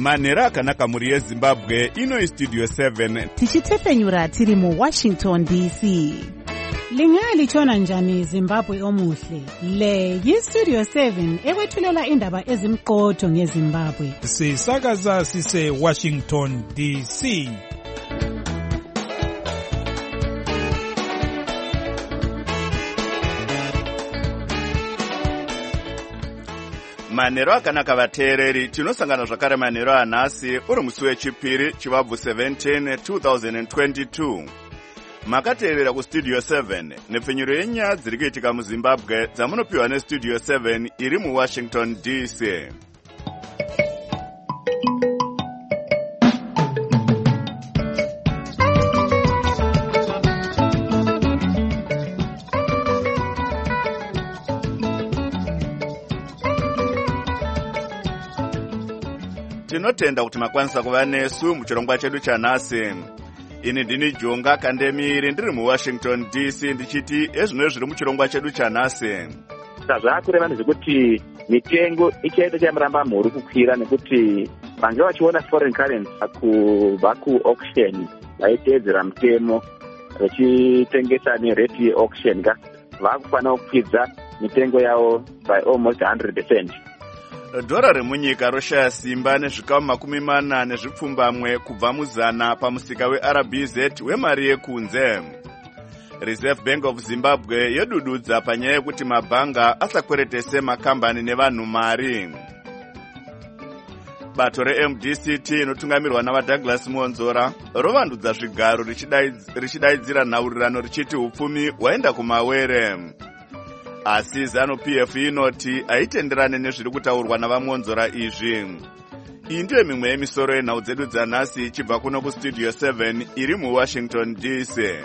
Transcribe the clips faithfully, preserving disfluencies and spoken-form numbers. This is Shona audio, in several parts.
manhero akanaka mhuri yezimbabwe. Ino istudio seven tichitefenyura tiri muwashington D C. Lingalitshona njani Zimbabwe omuhle? Le yistudio seven ekwethulela indaba ezimqotho ngeZimbabwe. Sisakaza sise Washington D C. manhero akanaka vateereri. Tinosangana zvakare manhero anhasi uri musi wechipiri chivabvu seventeen twenty twenty-two. Makateerera kustudio seven nepfenyuro yenyaya dziri kuitika muZimbabwe dzamunopiwa nestudio seven iri muWashington D C. Tinotenda kuti makwanisa kuva nesu muchirongwa chedu chanhasi. Ini ndini Jonga Kandemiri ndiri muWashington D C ndichiti ezvino zviri muchirongwa chedu chanhasi. Zvakureva ndezvekuti mitengo ichaita chamuramba mhuri kukwira nekuti vange vachiona foreign currency kubva kuauction vaiteedzera mutemo vachitengesa nerate yeauction ka vakufanira kukwidza mitengo yavo by almost one hundred percent. Dhora remunyika roshaya simba nezvikamu makumi mana nezvipfumbamwe kubva muzana pamusika weR B Z wemari yekunze. Reserve Bank of Zimbabwe yodududza panyaya yekuti mabhanga asakweretese makambani nevanhu mari. Bato reM D C T inotungamirwa navaDouglas Monzora rovandudza zvigaro richidaidzira nhaurirano richiti upfumi hwaenda kumawere. Asi ZANU-P F inoti haitenderane nezviri kutaurwa navamonzora izvi. Iyi ndiyo mimwe yemisoro yenhau dzedu dzanhasi ichibva kuno kustudio seven iri muWashington D C.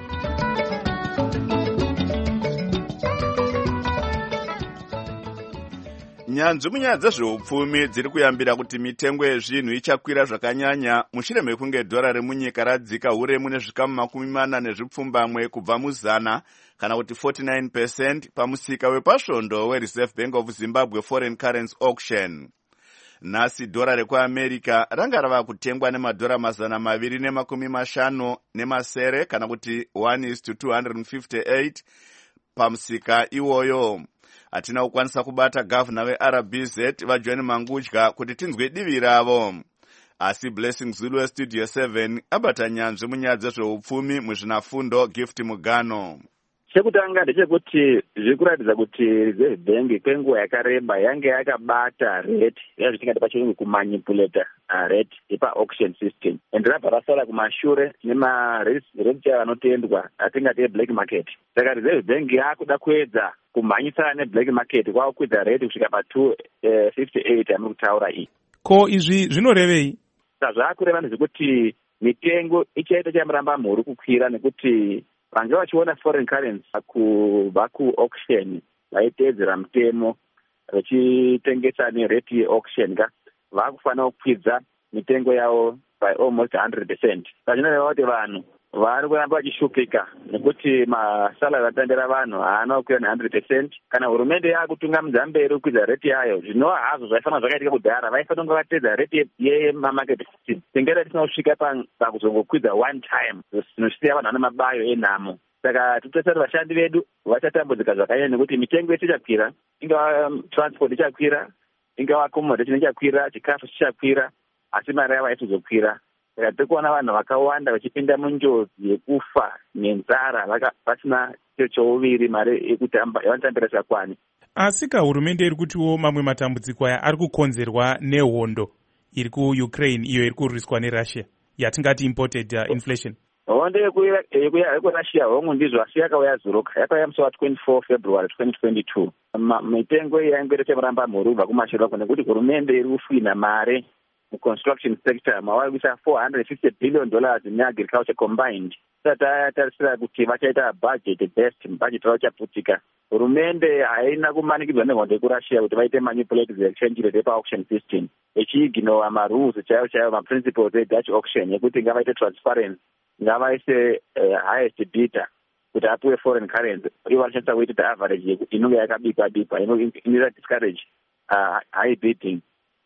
Nyanzvi munyaya dzezveupfumi dziri kuyambira kuti mitengo yezvinhu ichakwira zvakanyanya mushure mekunge dhora remunyika radzika huremu nezvikamu makumi mana nezvipfumbamwe kubva muzana kana kuti forty-nine percent pamusika wepasvondo weReserve Bank of Zimbabwe Foreign Currency Auction. Nhasi dhora rekuAmerica ranga rava kutengwa nemadhora mazana maviri nemakumi mashanu nemasere kana kuti one is to two hundred fifty-eight pamusika iwoyo. Hatina kukwanisa kubata gavana weR B Z vaJohn Mangudya kuti tinzwe divi ravo. Asi Blessing Zulu westudio seven abata nyanzvi munyaya dzezveupfumi muzvinafundo Gift Mugano. Chekutanga ndechekuti zviri kuratidza kuti Reserve Bank kwenguva yakareba yange yakabata rate yazvitingati pachirungu kumanipulata rate yepa-auction system and rabva rasara kumashure nemarate anotendwa atingati eblack market. Saka Reserve Bank yakuda kuedza kumhanyisana neblack market kwakukwidza rate kusvika pa-two fifty-eight yamuri kutaura iyi. Ko izvi zvinorevei? Zvakureva ndezvekuti mitengo ichaita chamuramba mhuri kukwira nekuti vange vachiona foreign currency kubva kuauction vaiteedzera mutemo vachitengesa nerate yeauction ka vakufanira kukwidza mitengo yavo by almost one hundred percent. Zvinoreva kuti vanhu vari kuramba vachishupika nekuti masalari atandera vanhu haana kukwira ne one hundred percent. Kana hurumende yakutunga mudzamberi kukwidza rate yayo zvinova hazvo zvaifanira zvakaitika kudhara vaifanira kunge vateedza rate yemamarket system. Tingada tisina kusvika pakuzongokwidza one time zvinosiya vanhu vane mabayo enhamo. Saka totesa kuti vashandi vedu vachatambudzika zvakanyanya nekuti mitengo yedu ichakwira, ingava transport ichakwira, ingava accommodation ichakwira, chikafu chichakwira, asi mari yavo haitozokwira. Saka tiri kuona vanhu vakawanda vachipinda munjodzi yekufa nenzara vasina cheuviri mari yekuti yavanotambira chakwani. Asi ka hurumende iri kutiwo mamwe matambudziko aya ari kukonzerwa nehondo iri kuUkraine iyo iri kurwiswa neRussia yatingati imported uh, inflation. Hondo yekurussia hongu ndizvo asi yakauya zuruka yakauya musi wa-twenty-four February twenty twenty-two. Mitengo iyi yaingoita chamuramba mhuri kubva kumashure uko nekuti hurumende iri kufina mare muconstruction sector mawari kuisa four hundred fifty billion dollars in agriculture combined. Saka tatarisira kuti vachaita budget best budget ravo chaputika. Hurumende haina kumanikidzwa nehondo yekurussia kuti vaite manipulate the exchange rate yepa-auction system echiignora marules chaiwo chaiwo maprinciples eDutch auction yekuti ngavaite transparency, ngavaise uh, highest bidder kuti apiwe foreign currency. Ivo vanoshandisa weighted average inonge yakabikwa bikwa inoita discourage uh, high bidding.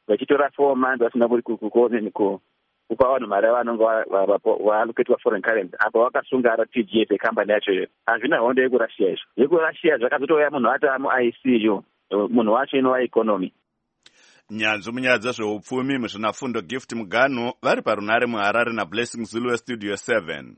vachitora four months vasina kuoneni kupa vanhu mari vanonge vaaloketwa foreign currency apa vakasunga ra T G S kambani yacho. Hazvina hondo yekurussia izvo. Yekurussia zvakazotouya munhu wacho amu-I C U, munhu wacho inova economy. Nyanzvi munyaya dzezveupfumi muzvinafundo Gift Muganu vari parunare muHarare naBlessing Zulu weStudio seven.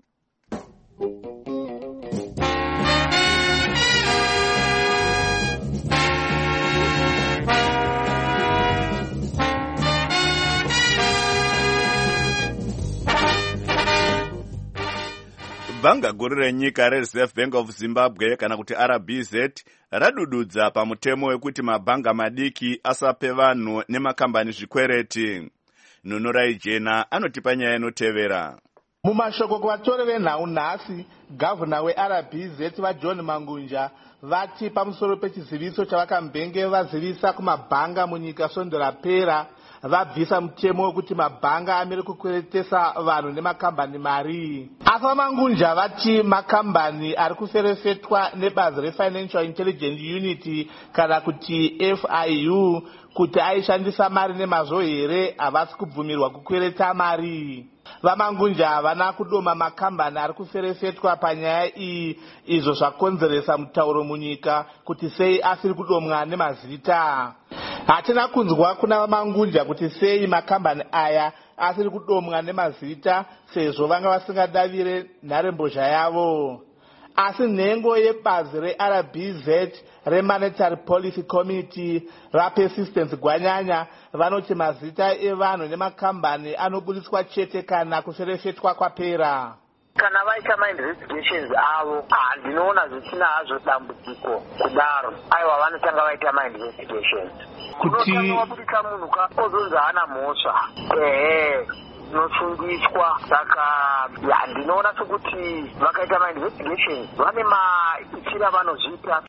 Bhanga guru renyika reReserve Bank of Zimbabwe kana kuti R B Z radududza pamutemo wekuti mabhanga madiki asape vanhu nemakambani zvikwereti. Nunurai Jena anotipa nyaya inotevera. Mumashoko kuvatori venhau nhasi, gavhuna weR B Z vaJohn Mangunja vati pamusoro pechiziviso chavakambenge vazivisa kumabhanga munyika svondo rapera vabvisa mutemo wekuti mabhanga amire kukweretesa vanhu nemakambani mari. Afa Mangunja vati makambani ari kuferefetwa nebazi reFinancial Intelligence Unit kana kuti F I U kuti aishandisa mari nemazvo here havasi kubvumirwa kukwereta mari. VaMangunja havana kudoma makambani ari kuferefetwa panyaya iyi, izvo zvakonzeresa mutauro munyika kuti sei asiri kudomwa nemazita. Hatina kunzwa kuna VaMangunja kuti sei makambani aya asiri kudomwa nemazita sezvo vanga vasingadavire nharembozha yavo. Asi nhengo yebazi reR B Z reMonetary Policy Committee raPersistence Gwanyanya vanoti mazita evanhu nemakambani anobudiswa chete kana kuferefetwa kwapera. Kana vaita ma-investigations avo handinoona zvisina hazvo dambudziko kudaro. Aiwa vanotanga vaita ma-investigations. Kuti wabudisa munhu kozonzi hana mhosva. Ehe. Nosungiswa saka handinoona sekuti vakaita ma-investigations vane maitira vanozviita.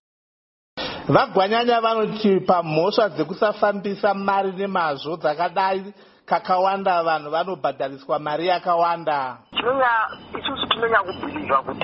VaGwanyanya vanoti pamhosva dzekusafambisa mari nemazvo dzakadai kakawanda vanhu vanobhadhariswa mari yakawanda. Tinonya isusu tinonya kubhilivha kuti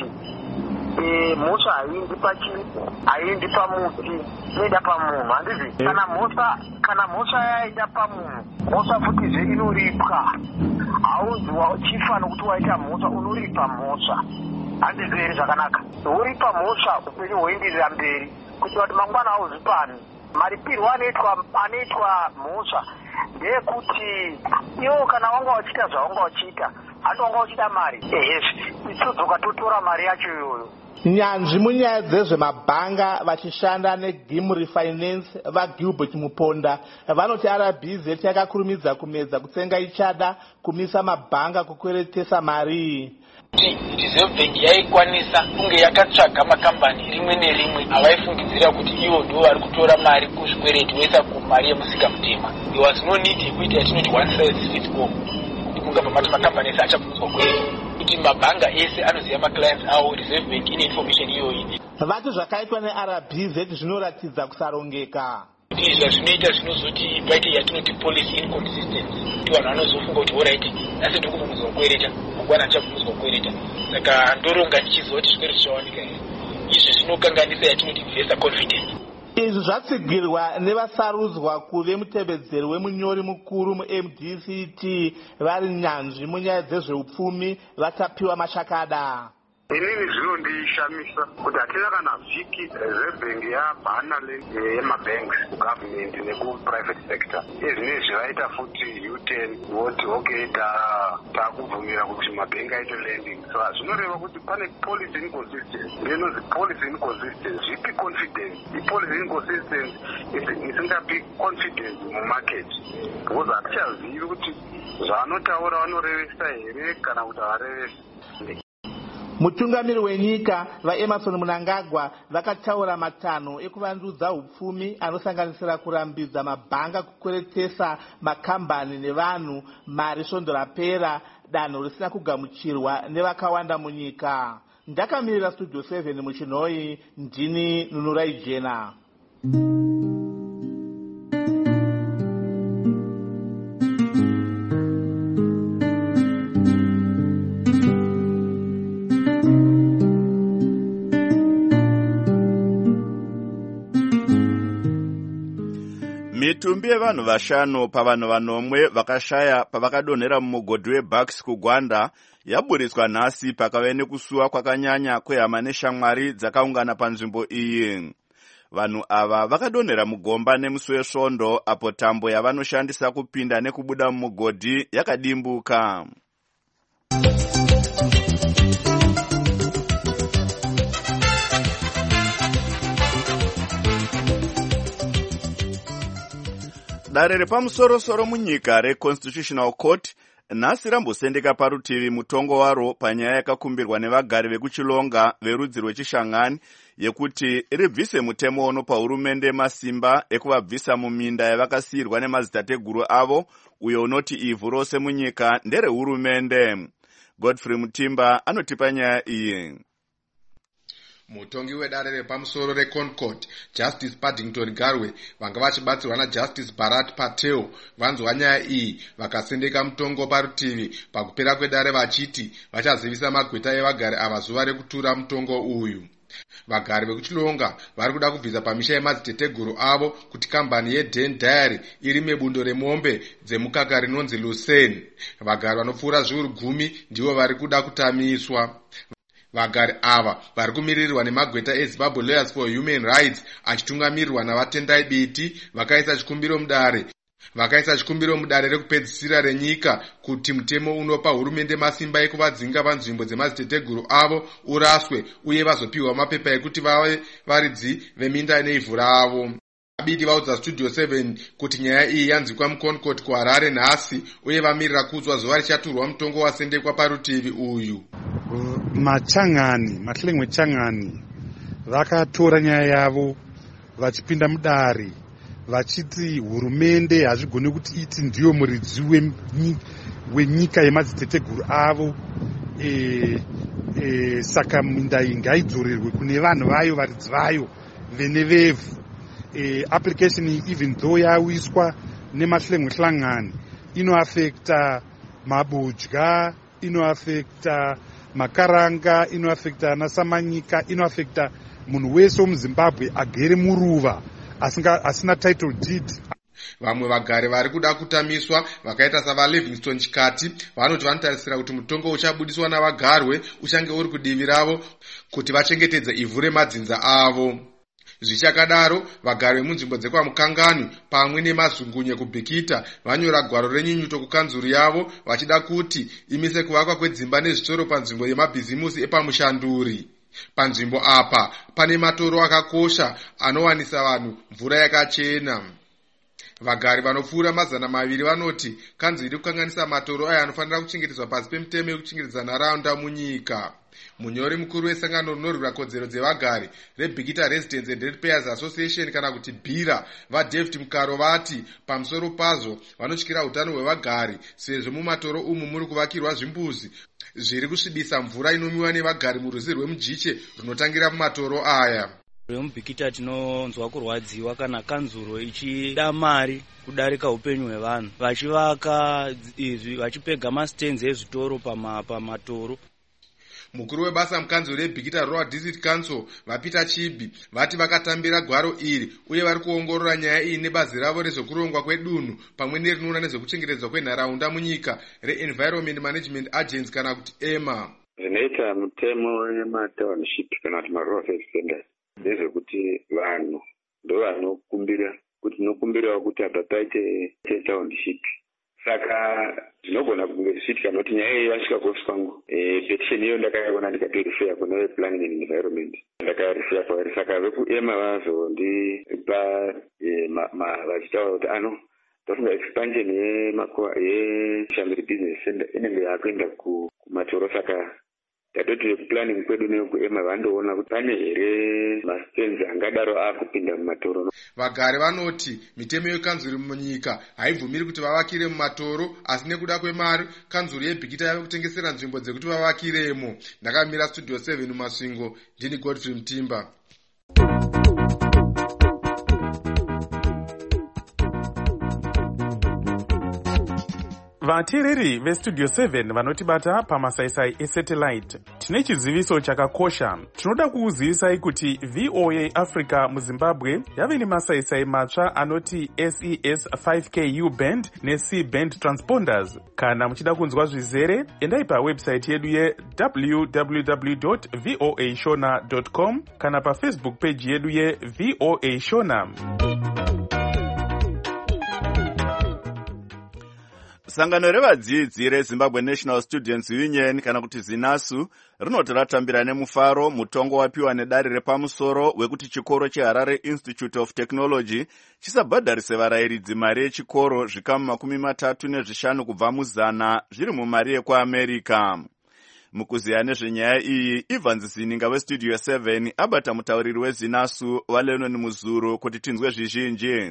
mhosva haindi pachii, haindi pamuti, inoenda pamunhu. Handizi kana mhosva kana mhosva yaita pamunhu, mhosva futizve inoripwa. Haunzi chifa nokuti waita mhosva, unoripa mhosva. Handizi here zvakanaka. Uripa mhosva upenyu hwoenderera mberi kuti vati mangwana hauzvipani. Maripirwo anoitwa anoitwa mhosva ndeyekuti iwo kana wanga wachita zvawanga wachita handi wanga wachida mari ehezvi itsudzoka totora mari yacho iyoyo. Nyanzvi munyaya dzezvemabhanga vachishanda neGim Refinance vaGilbert Muponda vanoti R B Z yakakurumidza kumedza kutsenga ichada kumisa mabhanga kukweretesa mari. Reserve Bank yaikwanisa kunge yakatsvaga makambani rimwe nerimwe avaifungidzira kuti ivo ndivo vari kutora mari kuzvikwereti voisa kumari yemusika mutema. There was no need yekuita yatinoti one size fits all. Kunga pamati makambani ese achabvunzwa kweri kuti mabhanga ese anoziva maclients avo. Reserve Bank ine information iyoyi. Vati zvakaitwa neR B Z zvinoratidza kusarongeka. Izvi zvinoita zvinozoti paite yatinoti policy inconsistency. Kuti vanhu vanozofunga kuti alright nhasi ndiri kubvunzwa kukwereta mangwana achabvunzwa kukwereta. Saka ndoronga ndichizoti zvikwereti zvawanika here. Izvi zvinokanganisa yatinoti investor confidence. Izvi zvatsigirwa nevasarudzwa kuve mutevedzeri wemunyori mukuru muM D C T vari nyanzvi munyaya dzezveupfumi vatapiwa mashakada. Inini zvinondishamisa kuti hatina kana vhiki Reserve Bank yabhana yemabanks kugovernment nekuprivate sector. Izvinezvi vaita futi U ten voti okay takubvumira kuti mabhengi aite lending. So zvinoreva kuti pane policy inconsistency. Ndinozi policy inconsistency. Zvipi confidence? I-policy inconsistency isingapi confidence mumarket. Because hatichazivi kuti zvanotaura vanorevesa here kana kuti havarevesi. Mutungamiri wenyika vaEmerson Mnangagwa vakataura matanho ekuvandudza upfumi anosanganisira kurambidza mabhanga kukweretesa makambani nevanhu mari svondo rapera, danho risina kugamuchirwa nevakawanda munyika. Ndakamirira Studio seven muchinhoi, ndini Nunurai Jena. Mitumbi yevanhu vashanu pavanhu vanomwe vakashaya pavakadonhera mumugodhi weBucks kuGwanda yaburitswa nhasi pakave nekusuwa kwakanyanya kwehama neshamwari dzakaungana panzvimbo iyi. Vanhu ava vakadonhera mugomba nemusi wesvondo apo tambo yavanoshandisa kupinda nekubuda mumugodhi yakadimbuka. Dare repamusoro-soro munyika reConstitutional Court nhasi rambosendeka parutivi mutongo waro panyaya yakakumbirwa nevagari vekuchilonga verudzi rwechishangani yekuti ribvise mutemo uno pahurumende masimba ekuvabvisa muminda yavakasiyirwa nemadzitateguru avo, uyo unoti ivhu rose munyika nderehurumende. Godfrey Mutimba anotipa nyaya iyi. Mutongi wedare repamusoro reConcord, Justice Paddington Garwe, vanga vachibatsirwa naJustice Bharat Patel, vanzwa nyaya iyi vakasendeka mutongo parutivi pakupera kwedare vachiti vachazivisa magweta evagari ava zuva rekutura mutongo uyu. Vagari vekuchilonga vari kuda kubvisa pamisha yemadziteteguru avo kuti kambani yeDen Dairy iri mebundo remombe dzemukaka rinonzi Lucerne. Vagari vanopfuura zviuru gumi ndivo vari kuda kutamiswa. Vagari ava vari kumirirwa nemagweta eZimbabwe Lawyers for Human Rights achitungamirirwa navatendai biti vakaisa chikumbiro mudare vakaisa chikumbiro mudare rekupedzisira renyika kuti mutemo unopa hurumende masimba ekuvadzinga panzvimbo dzemadziteteguru avo uraswe uye vazopiwa mapepa ekuti vave varidzi veminda neivhu ravo. Abiti vaudza Studio seven kuti nyaya iyi yanzikwa muConcord kuHarare nhasi uye vamirira kudzwa zuva richaturwa mutongo wasendekwa parutivi uyu. Machangani, mahlengwe changani vakatora nyaya yavo vachipinda mudare vachiti hurumende hazvigone kuti iti ndiyo muridzi wenyika yemadziteteguru avo. E, e, saka minda iyi ngaidzorerwe kune vanhu vayo varidzi vayo vene vevhu. E, application iyi even though yawiswa nemahlengwe hlangani inoafekta mabudya, inoafekta makaranga, inoafekta nasamanyika, inoafekta munhu wese womuZimbabwe agere muruva asinga asina title deed. Vamwe vagari vari kuda kutamiswa vakaita sava Livingstone Chikati vanoti vanotarisira kuti mutongo uchabudiswa navagarwe uchange uri kudivi ravo kuti vachengetedze ivhu remadzinza avo. Zvichakadaro, vagari vemunzvimbo dzekwaMukangani pamwe nemazungunye kuBhikita vanyora gwaro renyinyuto kukanzuru yavo vachida kuti imise kuvakwa kwedzimba nezvitoro panzvimbo yemabhizimusi epamushanduri. Panzvimbo apa pane matoro akakosha anowanisa vanhu mvura yakachena. Vagari vanopfuura mazana maviri vanoti kanzuru iri kukanganisa matoro aya anofanira kuchengetedzwa pasi pemutemo yekuchengetedza nharaunda munyika. Munyori mukuru wesangano rinorwira kodzero dzevagari reBhikita Residents and Ratepayers Association kana kuti BHIRA vaDavid Mukaro vati pamusoro pazvo vanotyira utano hwevagari sezvo mumatoro umu muri kuvakirwa zvimbuzi zviri kusvibisa mvura inomiwa nevagari murwizi rwemujiche runotangira mumatoro aya. RemuBhikita tinonzwa kurwadziwa kana kanzuro ichida mari kudarika upenyu hwevanhu vachivaka izvi vachipega masitenzi ezvitoro pamatoro. Mukuru webasa mukanzuro reBhikita Rural District Council vaPeter Chibi vati vakatambira gwaro iri uye vari kuongorora nyaya iyi nebazi ravo rezvekurongwa kwedunhu pamwe nerinoona nezvekuchengetedzwa kwenharaunda munyika reEnvironment Management Agency kana kuti EMA. Zvinoita mutemo yematownship kana kuti marural standards ndezvekuti vanhu ndo vanokumbira kuti nokumbirawo kuti apa paite township. Saka ndinogona kunge zvichiitika noti nyaya iyi yasvika kuofisi kwangu. Petition iyo ndakaiona ndikaperifeya kune planning and environment ndakarifeya kwavari. Saka vekuema vazondipa vachitaura kuti ano tofunga expansion yeshamiri business center inenge yakuenda kumatoro. Saka tatoti planning kwedu nekuema vandoona kuti pane here masitenzi angadaro akupinda mumatoro. Vagari vanoti mitemo yekanzuru munyika haibvumiri kuti vavakire mumatoro, asi nekuda kwemari kanzuru yeBhikita yave kutengesera nzvimbo dzekuti vavakiremo. Ndakamira Studio seven Masvingo, ndini Godfrey Mutimba. vateereri vestudio seven vanotibata pamasaisai esatellite, tine chiziviso chakakosha. Tinoda kukuzivisai kuti V O A Africa muZimbabwe yave nemasaisai matsva anoti S E S five K U band ne-C band transponders. Kana muchida kunzwa zvizere, endai pawebsite yedu ye w w w dot voa shona dot com kana pafacebook page yedu ye V O A Shona. Sangano revadzidzi reZimbabwe National Students Union kana kuti ZINASU rinoti ratambira nemufaro mutongo wapiwa nedare repamusoro wekuti chikoro cheHarare Institute of Technology chisabhadharise varayiridzi mari yechikoro zvikamu makumi matatu nezvishanu kubva muzana zviri mumari yekuAmerica. Mukuziya nezvenyaya iyi, Evans Zininga weStudio seven abata mutauriri weZINASU vaLenon Muzuru kuti tinzwe zvizhinji.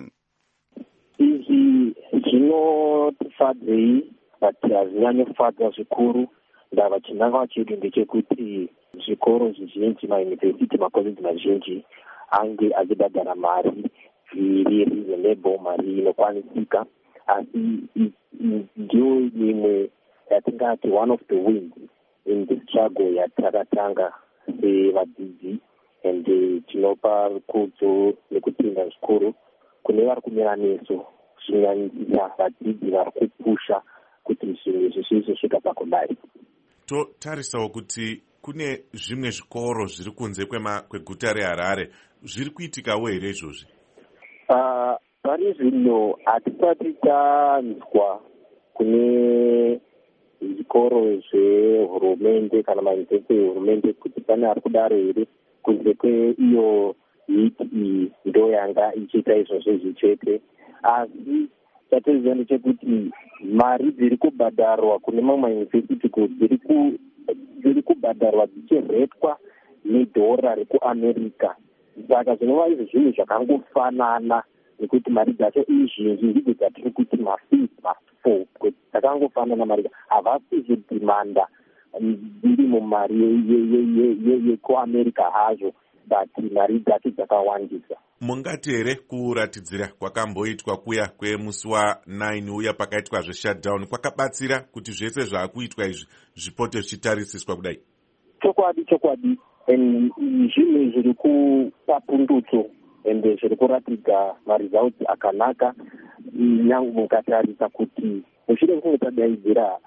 Zvinotifadzei but hazvinyanyofadza zvikuru. Ndava chinangwa chedu ndechekuti zvikoro zvizhinji, mayunivhesiti, makoleji mazhinji ange achibhadhara mari iri reasonable, mari inokwanisika. Asi ndiyo imwe yatingati one of the wins in the struggle yatakatanga sevadzidzi, and tinopa rukudzo nekutenda zvikuru kune vari kumira neso kunyanyisa vadzidzi vari kupusha kuti zvinhu izvi zvizosvika pakudai. Totarisawo kuti kune zvimwe zvikoro zviri kunze kweguta reHarare, zviri kuitikawo here izvozvi? Pari zvino hatisati tanzwa kune zvikoro zvehurumende kana mayunivhesiti ehurumende kuti pane ari kudaro here. Kunze kweiyo hiti iyi ndo yanga ichiita izvozvo zvichete. Asi chatoziva ndechekuti mari dziri kubhadharwa kune mamwe mayunivhesiti dziri kubhadharwa dzichiretwa nedhora rekuAmerica. Saka zvinova izvi zvinhu zvakangofanana nekuti mari dzacho izhinji ndidzo dzatiri kuti mafees mafo dzakangofanana. Mari havasi kuzodhimanda dziri mumari yekuAmerica hazvo, but mari dzacho dzakawandisa. Mungati here kuratidzira kwakamboitwa kuya kwemusi wanine uya pakaitwa zveshutdown kwakabatsira kuti zvese zvaakuitwa izvi zvipote zvichitarisiswa kudai? Chokwadi chokwadi, zvinhu zviri kupa pundutso ende zviri kuratidza maresults akanaka. Nyange mukatarisa kuti mushure mekunge tadaidzira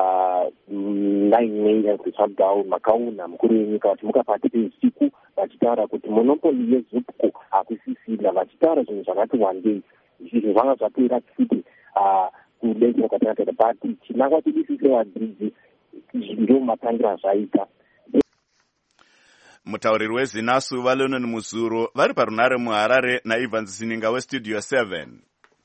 nine a m shutdown, makauna mukuru wenyika kuti mukapati peusiku vachitaura kuti monopoli yeZUPCO hakusisina, vachitaura zvinhu zvakati wandei. Zvinhu zvanga zvapera kuti kudai kwakatangatira, but chinangwa chedu sevadzidzi ndio matangira zvaita. Mutauriri weZINASU vaLenon Muzuru vari parunare muHarare naEvans Zininga weStudio seven.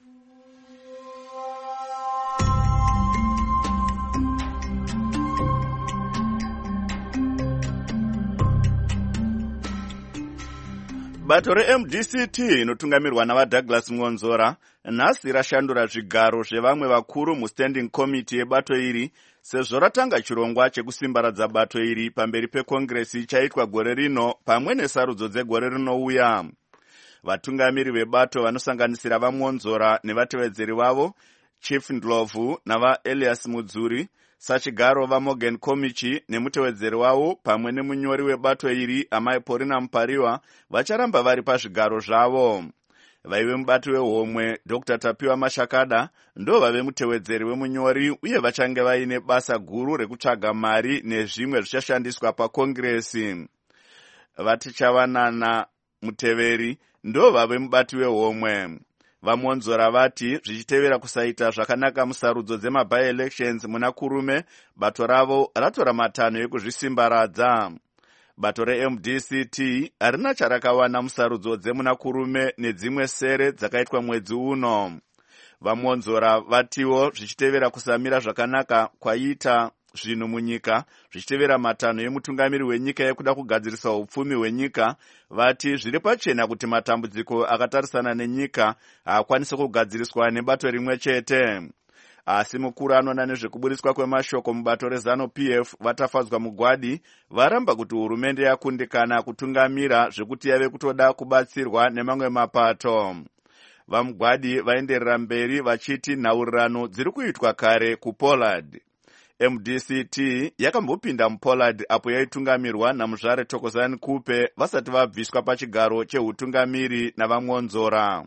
Bato re-M D C T inotungamirwa navaDouglas Ngonzora nhasi rashandura zvigaro zvevamwe vakuru mustanding committee yebato iri, sezvo ratanga chirongwa chekusimbaradza bato iri pamberi pekongresi ichaitwa gore rino pamwe nesarudzo dzegore rinouya. Vatungamiri vebato vanosanganisira vaMonzora nevatevedzeri vavo Chief Ndlovu navaElias Mudzuri, sachigaro vaMorgan Komichi nemutevedzeri wavo pamwe nemunyori webato iri Amai Porina Mpariwa vacharamba vari pazvigaro zvavo. Vaive mubato wehomwe Doctor Tapiwa Mashakada ndo vave mutevedzeri wemunyori uye vachange vaine basa guru rekutsvaga mari nezvimwe zvichashandiswa pakongresi. Vatichavanana Muteveri ndo vave mubati wehomwe. VaMonzora vati zvichitevera kusaita zvakanaka musarudzo dzema-by-elections muna kurume, bato ravo ratora matanho ekuzvisimbaradza. Bato re-M D C T harina charakawana musarudzo dzemuna kurume nedzimwe sere dzakaitwa mwedzi uno. VaMonzora vatiwo zvichitevera kusamira zvakanaka kwaita zvinhu munyika, zvichitevera matanho emutungamiri wenyika yekuda kugadzirisa upfumi hwenyika, vati zviri pachena kuti matambudziko akatarisana nenyika haakwanisi kugadziriswa nebato rimwe chete. Asi mukuru anoona nezvekuburiswa kwemashoko mubato reZANU-P F vatafadzwa mugwadi varamba kuti hurumende yakundikana kutungamira zvekuti yave kutoda kubatsirwa nemamwe mapato. vamugwadi vaenderera mberi vachiti nhaurirano dziri kuitwa kare kupoland. M D C T yakambopinda mupoland apo yaitungamirwa namuzvare Thokozani Kupe vasati vabviswa pachigaro cheutungamiri navamwonzora.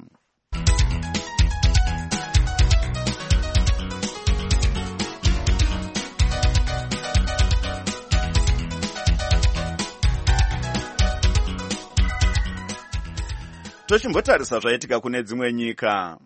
Tochimbotarisa zvaitika kune dzimwe nyika.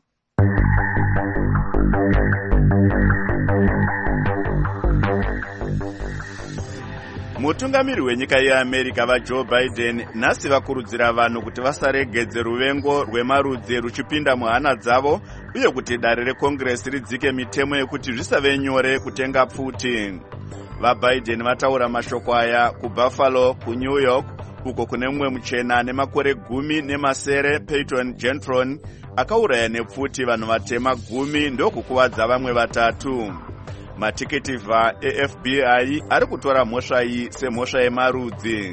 Mutungamiri wenyika yeAmerica vaJoe Biden nhasi vakurudzira vanhu kuti vasaregedze ruvengo rwemarudzi ruchipinda muhana dzavo uye kuti dare rekongresi ridzike mitemo yekuti zvisave nyore kutenga pfuti. VaBiden vataura mashoko aya kuBuffalo, kuNew York, uko kune mumwe muchena nemakore gumi nemasere Peyton Gentron akauraya nepfuti vanhu vatema gumi ndokukuvadza vamwe vatatu. Matikitivha eF B I ari kutora mhosva iyi semhosva yemarudzi.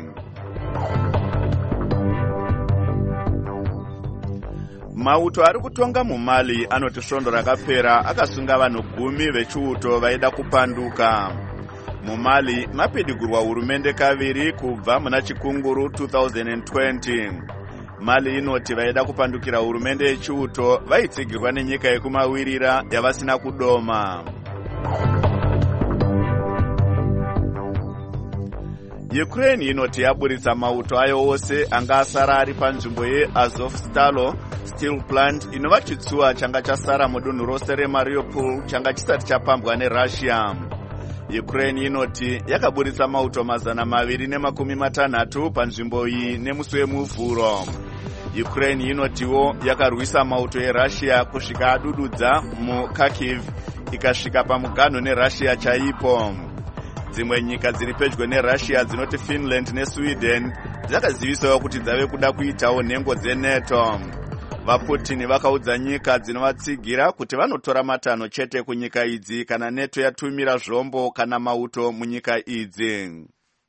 Mauto ari kutonga muMali anoti svondo rakapera akasunga vanhu gumi vechiuto vaida kupanduka. MuMali mapedigurwa hurumende kaviri kubva muna chikunguru two thousand twenty. Mali inoti vaida kupandukira hurumende yechiuto vaitsigirwa nenyika yekumawirira yavasina kudoma. Ukraine inoti yaburitsa mauto ayo ose anga asara ari panzvimbo yeAzovstal steel plant inova chitsuwa changa chasara mudunhu rose reMariupol changa chisati chapambwa neRussia. Ukraine inoti yakaburitsa mauto mazana maviri nemakumi matanhatu panzvimbo iyi nemusi wemuvhuro. Ukraine inotiwo yakarwisa mauto eRussia kusvika adududza muKharkiv ikasvika pamuganho neRussia chaipo. Dzimwe nyika dziri pedyo neRussia dzinoti Finland neSweden dzakazivisawo kuti dzave kuda kuitawo nhengo dzeNATO. VaPutin vakaudza nyika dzinovatsigira kuti vanotora matanho chete kunyika idzi kana NATO yatumira zvombo kana mauto munyika idzi.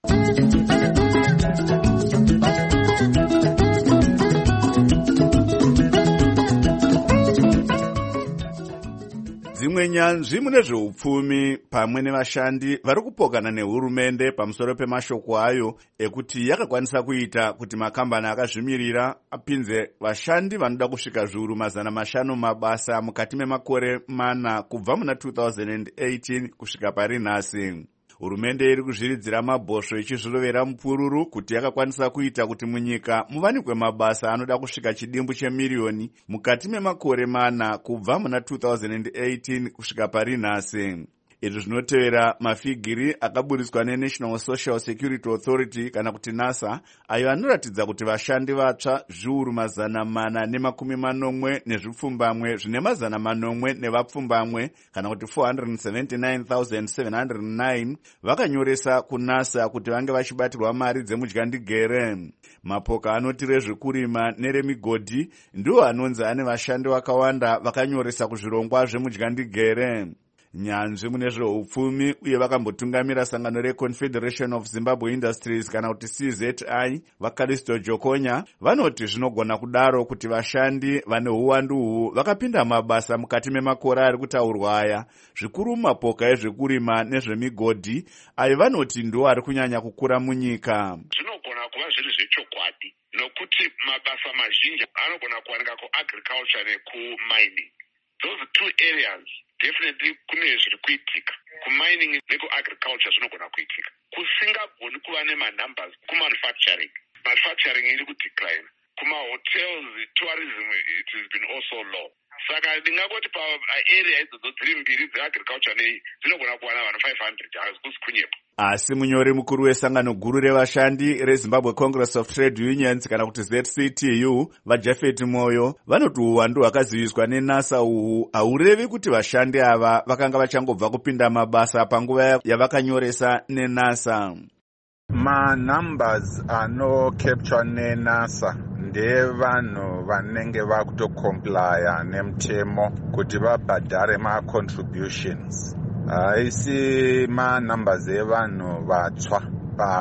Dzimwe nyanzvi mune zveupfumi pamwe nevashandi vari kupokana nehurumende pamusoro pemashoko ayo ekuti yakakwanisa kuita kuti makambani akazvimirira apinze vashandi vanoda kusvika zviuru mazana mashanu mabasa mukati memakore mana kubva muna two thousand eighteen kusvika pari nhasi. Hurumende iri kuzviridzira mabhosvo ichizvirovera mupururu kuti yakakwanisa kuita kuti munyika muwanikwe mabasa anoda kusvika chidimbu chemiriyoni mukati memakore mana kubva muna two thousand eighteen kusvika pari nhasi. Izvi zvinotevera mafigiri akaburiswa neNational Social Security Authority kana kuti NASA ayo anoratidza kuti vashandi vatsva zviuru mazana mana nemakumi manomwe nezvipfumbamwe zvine mazana manomwe nevapfumbamwe kana kuti four hundred seventy-nine thousand seven hundred nine vakanyoresa kuNASA kuti vange vachibatirwa mari dzemudyandigere. Mapoka anoti rezvekurima neremigodhi ndiwo anonzi ane vashandi vakawanda vakanyoresa kuzvirongwa zvemudyandigere. Nyanzvi mune zveupfumi uye vakambotungamira sangano reConfederation of Zimbabwe Industries kana kuti C Z I vaKalisto Jokonya vanoti zvinogona kudaro kuti vashandi vane uwandu uhu vakapinda mabasa mukati memakore ari kutaurwa aya, zvikuru mumapoka ezvekurima nezvemigodhi ayo vanoti ndiwo ari kunyanya kukura munyika. Zvinogona kuva zviri zvechokwadi nokuti mabasa mazhinji anogona kuwanika kuagriculture nekumining. Those two areas definitely kune zviri kuitika. Kumining nekuagriculture zvinogona kuitika. Kusingagoni kuva nemanumbers kumanufacturing. Manufacturing iri kudecline. Kumahotels, tourism, it has been also low. Saka ndingangoti paarea idzodzo dziri mbiri dzeagriculture nei dzinogona kuwana vanhu five hundred hazikusi kunyepa. Asi munyori mukuru wesangano guru revashandi reZimbabwe Congress of Trade Unions kana kuti Z C T U vaJafet Moyo vanoti uwandu hwakaziviswa neNASA uhu haurevi kuti vashandi ava vakanga vachangobva kupinda mabasa panguva yavakanyoresa neNASA. Manumbers anocapture neNASA ndevanhu vanenge vakutokomplya nemutemo kuti vabhadhare ma-contributions. Haisi manumbers evanhu vatsva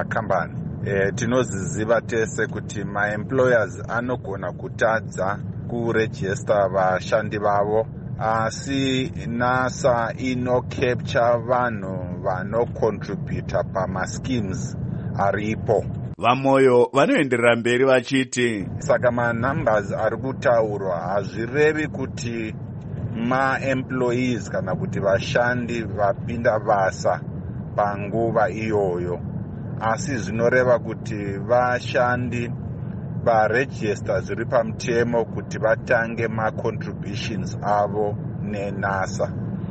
pakambani. E, tinoziziva tese kuti maemployers anogona kutadza kurejista vashandi vavo, asi nasa inocapture vanhu vanocontributa pamaschemes aripo. Vamoyo vanoenderera mberi vachiti saka manumbers ari kutaurwa hazvirevi kuti maemployees kana kuti vashandi vapinda basa panguva iyoyo, asi zvinoreva kuti vashandi varejista zviri pamutemo kuti vatange macontributions avo nenasa.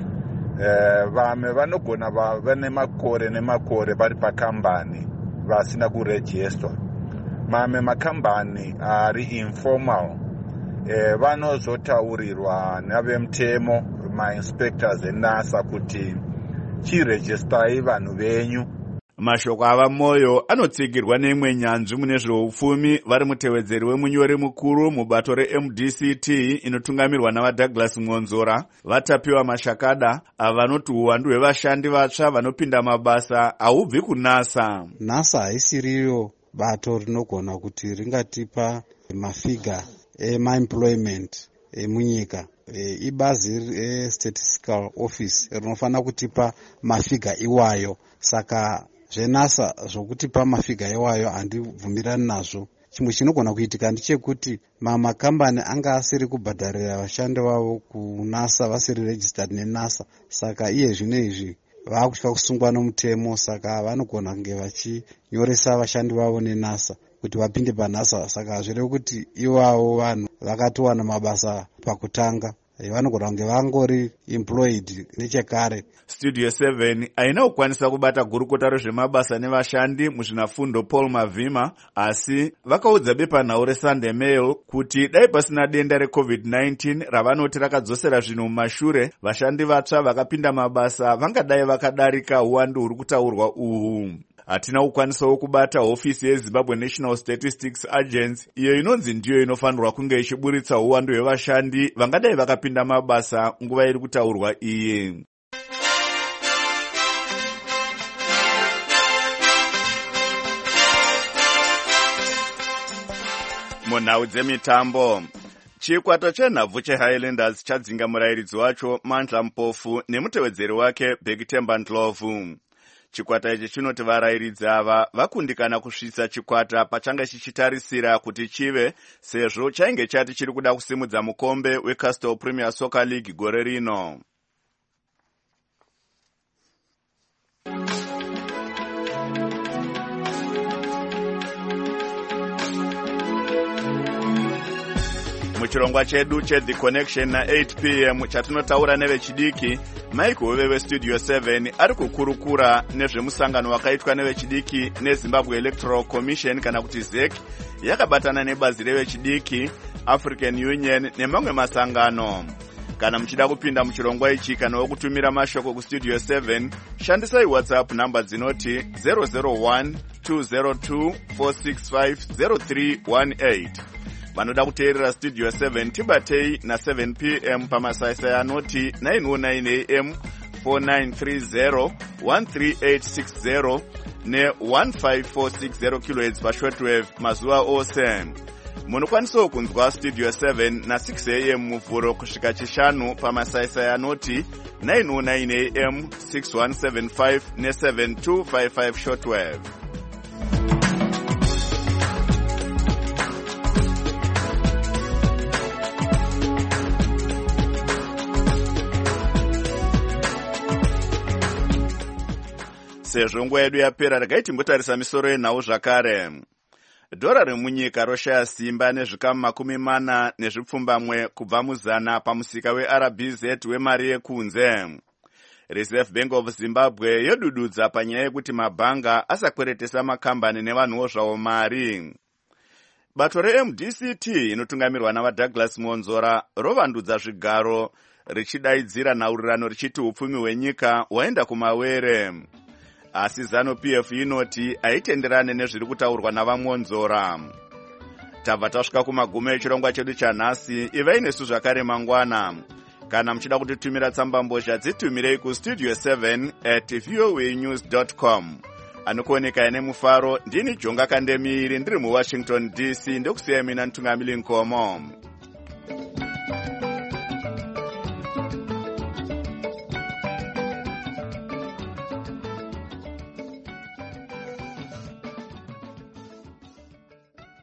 E, vamwe vanogona vava nemakore nemakore vari pakambani vasina kurejistwa. Mamwe makambani ari informal e, vanozotaurirwa navemutemo mainspectors enasa kuti chirejistai vanhu venyu. Mashoko ava Moyo anotsigirwa neimwe nyanzvi mune zveupfumi vari mutevedzeri wemunyori mukuru mubato re-M D C T inotungamirwa navaDouglas Mwonzora, vatapiwa Mashakada, ava vanoti uwandu hwevashandi vatsva vanopinda mabasa haubvi kunasa. NASA haisiriyo bato rinogona kuti ringatipa mafiga emaemployment emunyika. E, ibazi re-statistical office rinofanira kutipa mafiga iwayo, saka zvenasa zvokutipa mafiga iwayo handibvumirani nazvo. Chimwe chinogona kuitika ndechekuti mamakambani anga asiri kubhadharira vashandi vavo kunasa vasiri registered nenasa, saka iye zvino izvi vakutya kusungwa nomutemo, saka vanogona kunge vachinyoresa vashandi vavo nenasa kuti vapinde panasa, saka zvirevo kuti ivavo vanhu vakatowana mabasa pakutanga vanogona kunge vangori employed nechekare. Studio seven haina kukwanisa kubata gurukota rezvemabasa nevashandi muzvinafundo Paul Mavhima, asi vakaudza bepanhau reSunday Mail kuti dai pasina denda recovid nineteen ravanoti rakadzosera zvinhu mumashure, vashandi vatsva vakapinda mabasa vangadai vakadarika uwandu huri kutaurwa uhu. Hatina kukwanisawo kubata hofisi yeZimbabwe National Statistics Agency, iyo inonzi ndiyo inofanirwa kunge ichiburitsa uwandu hwevashandi vangadai vakapinda mabasa nguva iri kutaurwa iyi. Munhau dzemitambo, chikwata chenhabvu cheHighlanders chadzinga murayiridzi wacho Mandla Mpofu nemutevedzeri wake Bhekithemba Ndlovu. Chikwata ichi chinoti varayiridzi ava vakundikana kusvitsa chikwata pachanga chichitarisira kuti chive, sezvo chainge chati chiri kuda kusimudza mukombe weCastle Premier Soccer League gore rino. Muchirongwa chedu cheThe Connection na eight p m chatinotaura nevechidiki, Mike Hove weStudio seven ari kukurukura nezvemusangano wakaitwa nevechidiki neZimbabwe Electoral Commission kana kuti Z E C yakabatana nebazi revechidiki, African Union nemamwe masangano. Kana muchida kupinda muchirongwa ichi kana wokutumira mashoko kuStudio seven, shandisai WhatsApp namba dzinoti zero zero one two zero two four six five zero three one eight. Vanoda kuteerera Studio seven tibatei na seven p m pamasaisai anoti nine oh nine a m four nine three zero one three eight six zero ne one five four six zero kilohertz pashortwave mazuva ose. Munokwanisawo kunzwa Studio seven na six a m muvhuro kusvika chishanu pamasaisai anoti nine oh nine a m six one seven five ne seven two five five shortwave. Sezvo nguva yedu yapera, regai timbotarisa misoro yenhau zvakare. Dhora remunyika roshaya simba nezvikamu makumi mana nezvipfumbamwe kubva muzana pamusika weR B Z wemari yekunze. Reserve Bank of Zimbabwe yodududza panyaya yekuti mabhanga asakweretesa makambani nevanhuwo zvavo mari. Bato re-M D C T inotungamirwa navaDouglas Mwonzora rovandudza zvigaro richidaidzira nhaurirano richiti upfumi hwenyika hwaenda kumawere. Asi ZANU-P F inoti haitenderane nezviri kutaurwa navaMwonzora. Tabva tasvika kumagumo echirongwa chedu chanhasi. Ivai nesu zvakare mangwana. Kana muchida kutitumira tsambambozha dzitumirei kustudio seven at voanews dot com. Anokuoneka ine mufaro, ndini Jonga Kandemiiri ndiri muWashington D C, ndokusiyai mina Ntungamili Nkomo.